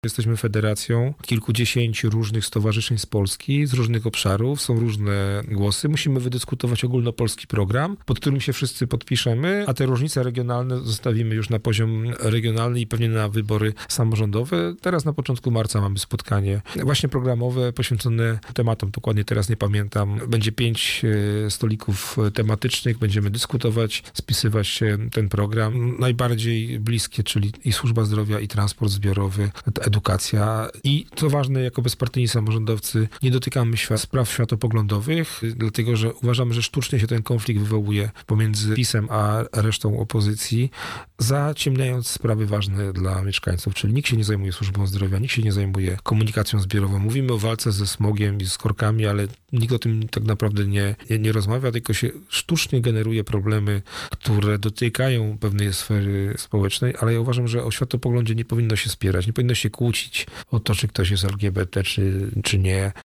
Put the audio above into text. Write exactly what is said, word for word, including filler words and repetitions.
Jesteśmy federacją kilkudziesięciu różnych stowarzyszeń z Polski, z różnych obszarów, są różne głosy. Musimy wydyskutować ogólnopolski program, pod którym się wszyscy podpiszemy, a te różnice regionalne zostawimy już na poziom regionalny i pewnie na wybory samorządowe. Teraz na początku marca mamy spotkanie właśnie programowe poświęcone tematom, dokładnie teraz nie pamiętam. Będzie pięć stolików tematycznych, będziemy dyskutować, spisywać ten program. Najbardziej bliskie, czyli i służba zdrowia, i transport zbiorowy, edukacja i co ważne, jako bezpartyjni samorządowcy nie dotykamy świat, spraw światopoglądowych, dlatego że uważamy, że sztucznie się ten konflikt wywołuje pomiędzy PiS-em a resztą opozycji, zaciemniając sprawy ważne dla mieszkańców, czyli nikt się nie zajmuje służbą zdrowia, nikt się nie zajmuje komunikacją zbiorową. Mówimy o walce ze smogiem i z korkami, ale nikt o tym tak naprawdę nie, nie, nie rozmawia, tylko się sztucznie generuje problemy, które dotykają pewnej sfery społecznej, ale ja uważam, że o światopoglądzie nie powinno się spierać, nie powinno się kłócić o to, czy ktoś jest L G B T, czy, czy nie.